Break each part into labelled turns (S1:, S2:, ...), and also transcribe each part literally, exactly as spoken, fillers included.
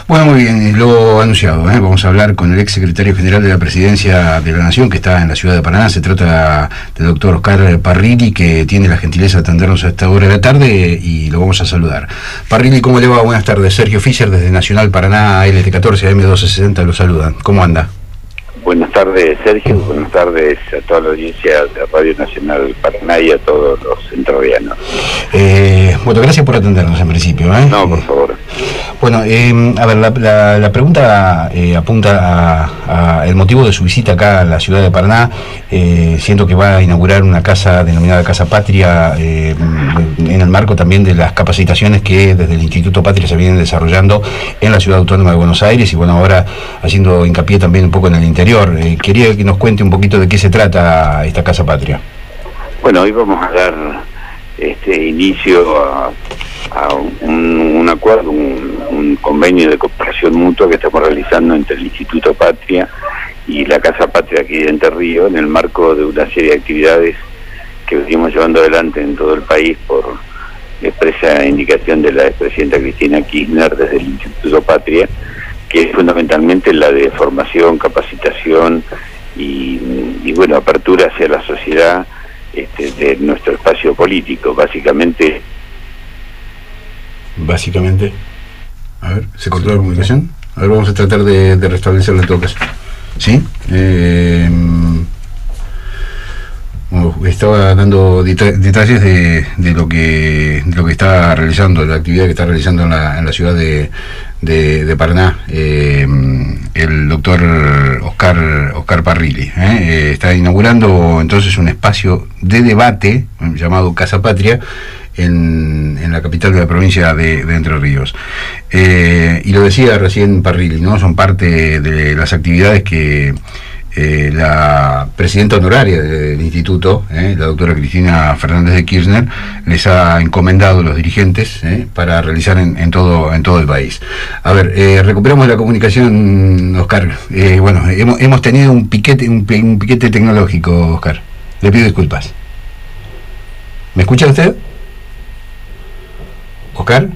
S1: Bueno, muy bien, lo anunciado, ¿eh? Vamos a hablar con el ex secretario general de la Presidencia de la Nación, que está en la ciudad de Paraná. Se trata del doctor Oscar Parrilli, que tiene la gentileza de atendernos a esta hora de la tarde, y lo vamos a saludar. Parrilli, ¿cómo le va? Buenas tardes. Sergio Fischer, desde Nacional Paraná, L T catorce A M doce sesenta, lo saludan. ¿Cómo anda?
S2: Buenas tardes, Sergio. Buenas tardes a toda la audiencia de Radio Nacional Paraná y a todos los entrerrianos.
S1: Eh, bueno, gracias por atendernos en principio, ¿eh?
S2: No, por favor.
S1: Bueno, eh, a ver, la, la, la pregunta eh, apunta a, a el motivo de su visita acá a la ciudad de Paraná. Eh, siento que va a inaugurar una casa denominada Casa Patria, eh, en el marco también de las capacitaciones que desde el Instituto Patria se vienen desarrollando en la ciudad autónoma de Buenos Aires, y bueno, ahora haciendo hincapié también un poco en el interior. Eh, quería que nos cuente un poquito de qué se trata esta Casa Patria.
S2: Bueno, hoy vamos a dar este inicio a, a un, un acuerdo, un, un convenio de cooperación mutua que estamos realizando entre el Instituto Patria y la Casa Patria aquí de Entre Ríos, en el marco de una serie de actividades que venimos llevando adelante en todo el país por expresa indicación de la expresidenta Cristina Kirchner desde el Instituto Patria, que es fundamentalmente la de formación, capacitación y, y bueno, apertura hacia la sociedad este, de nuestro espacio político, básicamente.
S1: Básicamente, a ver, ¿se cortó la comunicación? A ver, vamos a tratar de, de restablecerla en todo caso. ¿Sí? Eh, bueno, estaba dando deta detalles de, de lo que de lo que está realizando, de la actividad que está realizando en la, en la ciudad de, de, de Paraná, eh, el doctor Oscar, Oscar Parrilli. ¿eh? Eh, está inaugurando entonces un espacio de debate llamado Casa Patria en, en la capital de la provincia de, de Entre Ríos. Eh, y lo decía recién Parrilli, ¿no? Son parte de las actividades que Eh, la presidenta honoraria del instituto, eh, la doctora Cristina Fernández de Kirchner, les ha encomendado a los dirigentes eh, para realizar en, en todo en todo el país. A ver, eh, recuperamos la comunicación, Oscar. Eh, bueno, hemos, hemos tenido un piquete un, un piquete tecnológico, Oscar. Le pido disculpas. ¿Me escucha usted? ¿Oscar?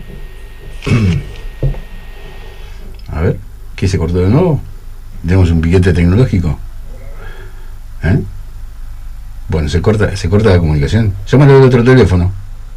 S1: A ver, ¿qué se cortó de nuevo? ¿Tenemos un piquete tecnológico? ¿Eh? Bueno, se corta se corta la comunicación. Llámalo del otro teléfono.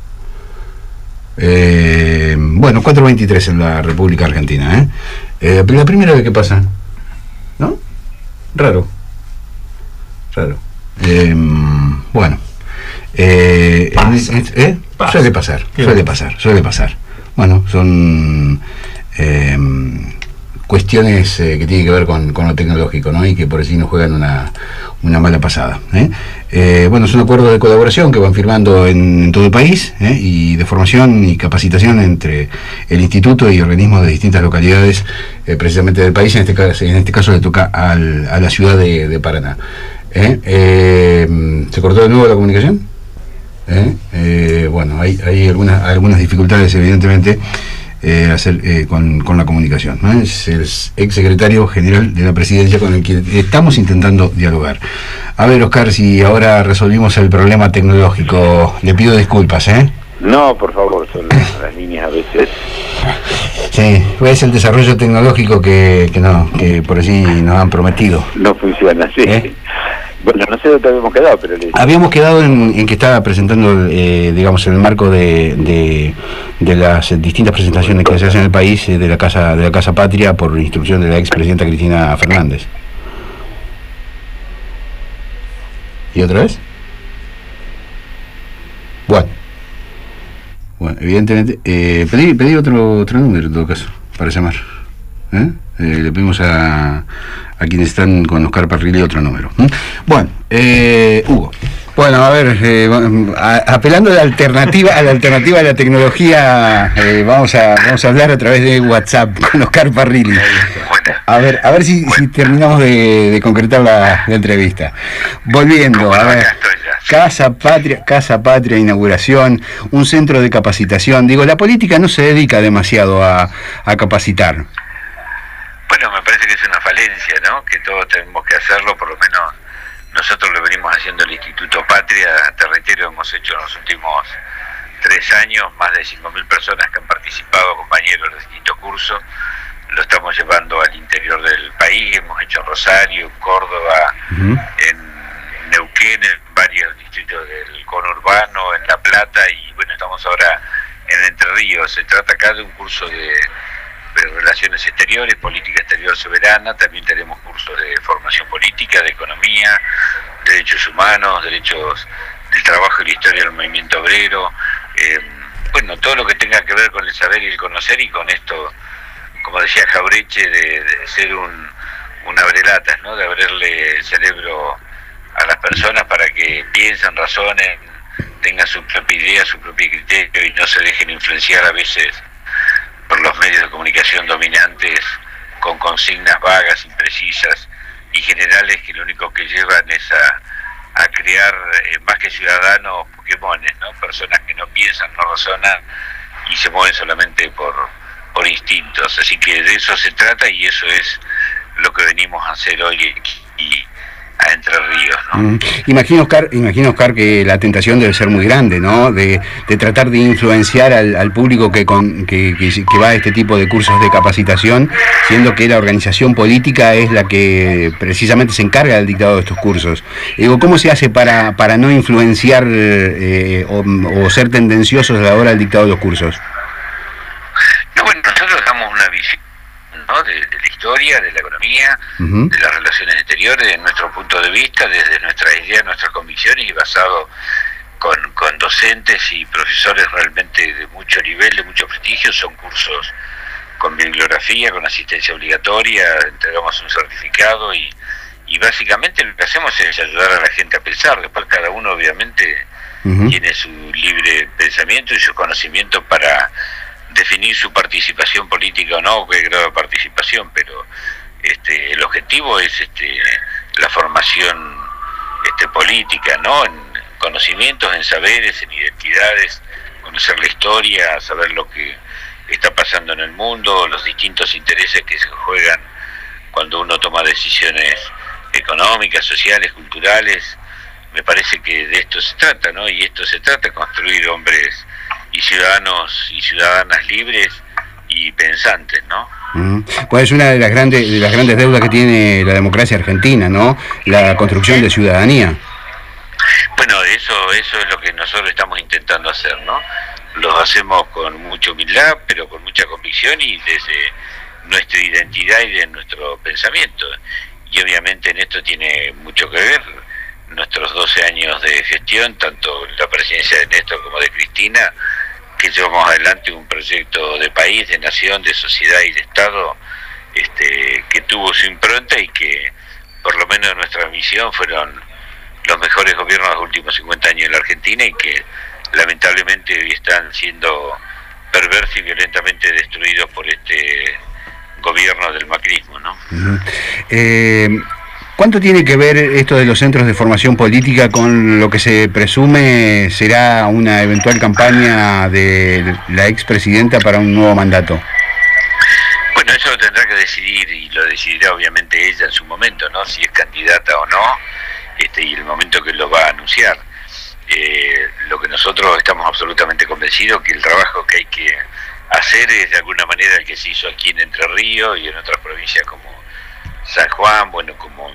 S1: Eh, bueno, cuatro veintitrés en la República Argentina. ¿eh? Eh, la primera vez que pasa, ¿no? Raro. Raro. Eh, bueno. Eh,
S3: Pasa.
S1: en, ¿eh?
S3: Pasa.
S1: Suele pasar, suele pasar, suele pasar. Bueno, son Eh, cuestiones eh, que tienen que ver con, con lo tecnológico, ¿no? Y que por así nos juegan una, una mala pasada. ¿eh? Eh, bueno, son acuerdos de colaboración que van firmando en, en todo el país, ¿eh? y de formación y capacitación entre el instituto y organismos de distintas localidades, eh, precisamente del país. En este caso, en este caso le toca al, a la ciudad de, de Paraná. ¿eh? Eh, ¿Se cortó de nuevo la comunicación? ¿Eh? Eh, bueno, hay, hay algunas, algunas dificultades, evidentemente, Eh, hacer eh, con, con la comunicación, ¿no? Es el ex secretario general de la Presidencia con el que estamos intentando dialogar. A ver, Oscar, si ahora resolvimos el problema tecnológico, le pido disculpas, ¿eh?
S2: No, por favor, son las líneas a veces.
S1: Sí, es el desarrollo tecnológico que, que no, que por así nos han prometido.
S2: No funciona así.
S1: ¿Eh?
S2: Bueno, no sé dónde habíamos quedado, pero... Le...
S1: Habíamos quedado en, en que estaba presentando, eh, digamos, en el marco de, de, de las distintas presentaciones que se hacen en el país, eh, de la Casa de la Casa Patria, por instrucción de la expresidenta Cristina Fernández. ¿Y otra vez? Bueno. Bueno, evidentemente, eh, pedí, pedí otro, otro número en todo caso, para llamar. ¿Eh? Eh, le pedimos a, a quienes están con Oscar Parrilli otro número. ¿Mm? Bueno, eh, Hugo. Bueno, a ver, eh, a, apelando a la alternativa, a la alternativa de la tecnología, eh, vamos a vamos a hablar a través de WhatsApp con Oscar Parrilli. A ver, a ver si, si terminamos de, de concretar la, la entrevista. Volviendo, a ver, Casa Patria, Casa Patria, inauguración, un centro de capacitación. Digo, la política no se dedica demasiado a, a capacitar.
S4: Bueno, me parece que es una falencia, ¿no? Que todos tenemos que hacerlo, por lo menos nosotros lo venimos haciendo el Instituto Patria. Te reitero, hemos hecho en los últimos tres años más de cinco mil personas que han participado, compañeros de distintos cursos. Lo está Córdoba,
S1: uh-huh.
S4: en Neuquén, en varios distritos del conurbano, en La Plata, y bueno, estamos ahora en Entre Ríos. Se trata acá de un curso de, de Relaciones Exteriores, Política Exterior Soberana. También tenemos cursos de formación política, de economía, derechos humanos, derechos del trabajo y la historia del movimiento obrero. Eh, bueno, todo lo que tenga que ver con el saber y el conocer, y con esto, como decía Jaureche, de, de ser un, un abrelatas, ¿no? De abrirle el cerebro a las personas para que piensen, razonen, tengan su propia idea, su propio criterio, y no se dejen influenciar a veces por los medios de comunicación dominantes con consignas vagas, imprecisas y generales, que lo único que llevan es a, a crear eh, más que ciudadanos Pokémones, ¿no? Personas que no piensan, no razonan y se mueven solamente por, por instintos. Así que de eso se trata, y eso es lo que venimos a hacer hoy aquí a Entre Ríos, ¿no?
S1: Mm. Imagino, Oscar, imagino, Oscar, que la tentación debe ser muy grande, ¿no? De, de tratar de influenciar al, al público que, con, que, que, que va a este tipo de cursos de capacitación, siendo que la organización política es la que precisamente se encarga del dictado de estos cursos. Digo, ¿cómo se hace para, para no influenciar eh, o, o ser tendenciosos a la hora del dictado de los cursos?
S4: No, bueno, nosotros damos una visión, ¿no? de, de la historia, de la economía, uh-huh. de las relaciones exteriores, de nuestro punto de vista, desde nuestras ideas, nuestras convicciones, y basado con, con docentes y profesores realmente de mucho nivel, de mucho prestigio. Son cursos con bibliografía, con asistencia obligatoria, entregamos un certificado, y, y básicamente lo que hacemos es ayudar a la gente a pensar. Después cada uno obviamente uh-huh. tiene su libre pensamiento y su conocimiento para definir su participación política o no, qué grado de participación, pero este, el objetivo es este, la formación este, política, ¿no? En conocimientos, en saberes, en identidades, conocer la historia, saber lo que está pasando en el mundo, los distintos intereses que se juegan cuando uno toma decisiones económicas, sociales, culturales. Me parece que de esto se trata, ¿no? Y esto se trata de construir hombres y ciudadanos y ciudadanas libres y pensantes, ¿no?
S1: Mm. Pues es una de las grandes de las grandes deudas que tiene la democracia argentina, ¿no? La construcción de ciudadanía.
S4: Bueno, eso eso es lo que nosotros estamos intentando hacer, ¿no? Lo hacemos con mucha humildad, pero con mucha convicción, y desde nuestra identidad y de nuestro pensamiento. Y obviamente en esto tiene mucho que ver nuestros doce años de gestión, tanto la presidencia de Néstor como de Cristina, que llevamos adelante un proyecto de país, de nación, de sociedad y de Estado, este, que tuvo su impronta, y que por lo menos nuestra misión fueron los mejores gobiernos de los últimos cincuenta años en la Argentina, y que lamentablemente hoy están siendo perversos y violentamente destruidos por este gobierno del macrismo, ¿no?
S1: Uh-huh. eh... ¿Cuánto tiene que ver esto de los centros de formación política con lo que se presume será una eventual campaña de la expresidenta para un nuevo mandato?
S4: Bueno, eso lo tendrá que decidir, y lo decidirá obviamente ella en su momento, ¿no? Si es candidata o no, este, y el momento que lo va a anunciar. Eh, lo que nosotros estamos absolutamente convencidos que el trabajo que hay que hacer es de alguna manera el que se hizo aquí en Entre Ríos y en otras provincias como San Juan, bueno, como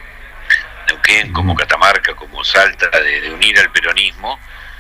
S4: Neuquén, como Catamarca, como Salta, de, de unir al peronismo,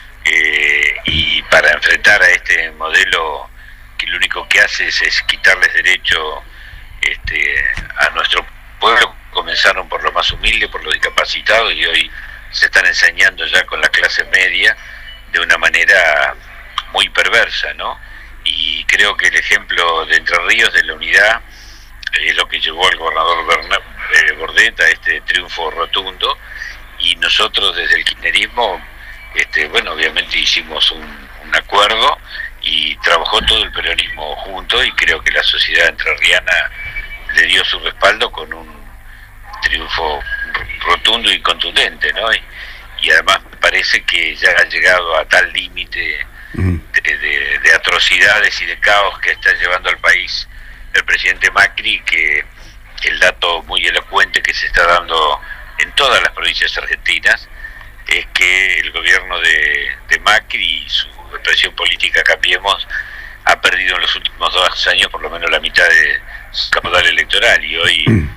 S4: eh, y para enfrentar a este modelo que lo único que hace es, es quitarles derecho este, a nuestro pueblo. Comenzaron por lo más humilde, por los discapacitados, y hoy se están ensañando ya con la clase media de una manera muy perversa, ¿no? Y creo que el ejemplo de Entre Ríos, de la unidad, es lo que llevó al gobernador Bernal, eh, Bordet a este triunfo rotundo, y nosotros desde el kirchnerismo, este, bueno, obviamente hicimos un, un acuerdo y trabajó todo el peronismo junto, y creo que la sociedad entrerriana le dio su respaldo con un triunfo rotundo y contundente, ¿no? Y, y además parece que ya ha llegado a tal límite de, de, de atrocidades y de caos que está llevando al país el presidente Macri, que el dato muy elocuente que se está dando en todas las provincias argentinas es que el gobierno de, de Macri y su expresión política Cambiemos ha perdido en los últimos dos años por lo menos la mitad de su caudal electoral, y hoy todo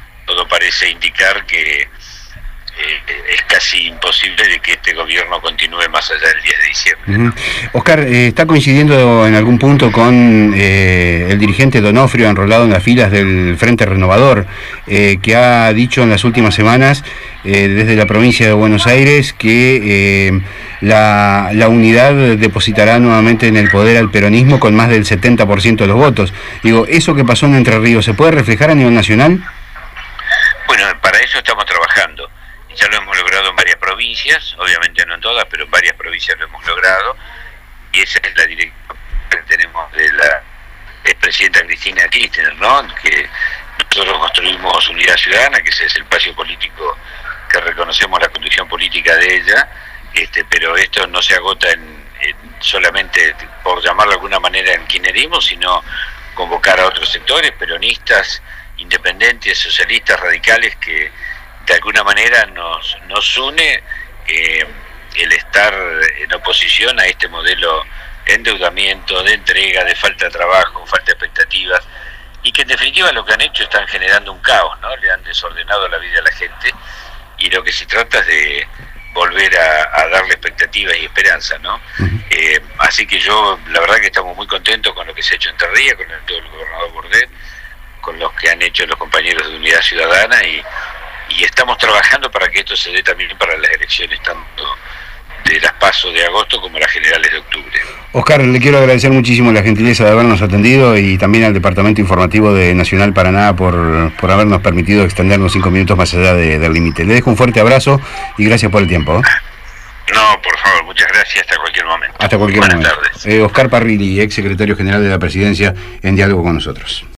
S4: todo parece indicar que Eh, es casi imposible de que este gobierno continúe más allá del diez de diciembre.
S1: Uh-huh. Oscar, eh, ¿está coincidiendo en algún punto con eh, el dirigente Donofrio, enrolado en las filas del Frente Renovador, eh, que ha dicho en las últimas semanas eh, desde la provincia de Buenos Aires que eh, la, la unidad depositará nuevamente en el poder al peronismo con más del setenta por ciento de los votos? Digo, ¿eso que pasó en Entre Ríos se puede reflejar a nivel nacional?
S4: Bueno, para eso estamos trabajando. Ya lo hemos logrado en varias provincias, obviamente no en todas, pero en varias provincias lo hemos logrado, y esa es la dirección que tenemos de la expresidenta Cristina Kirchner, ¿no? Que nosotros construimos Unidad Ciudadana, que ese es el espacio político que reconocemos la condición política de ella, este, pero esto no se agota en, en solamente, por llamarlo de alguna manera, en kirchnerismo, sino convocar a otros sectores, peronistas, independientes, socialistas, radicales, que de alguna manera nos, nos une eh, el estar en oposición a este modelo de endeudamiento, de entrega, de falta de trabajo, falta de expectativas, y que en definitiva lo que han hecho están generando un caos, ¿no? Le han desordenado la vida a la gente, y lo que se trata es de volver a, a darle expectativas y esperanza, ¿no? Uh-huh. eh, así que yo, la verdad que estamos muy contentos con lo que se ha hecho en Entre Ríos, con el, todo el gobernador Bordet, con los que han hecho los compañeros de Unidad Ciudadana, y y estamos trabajando para que esto se dé también para las elecciones tanto de las PASO de agosto como las generales de octubre.
S1: Oscar, le quiero agradecer muchísimo la gentileza de habernos atendido y también al Departamento Informativo de Nacional Paraná por, por habernos permitido extendernos cinco minutos más allá de, del límite. Le dejo un fuerte abrazo y gracias por el tiempo.
S4: No, por favor, muchas gracias, hasta cualquier momento.
S1: Hasta cualquier
S4: Buenas
S1: momento.
S4: tardes.
S1: Eh, Oscar Parrilli, ex secretario general de la Presidencia, en diálogo con nosotros.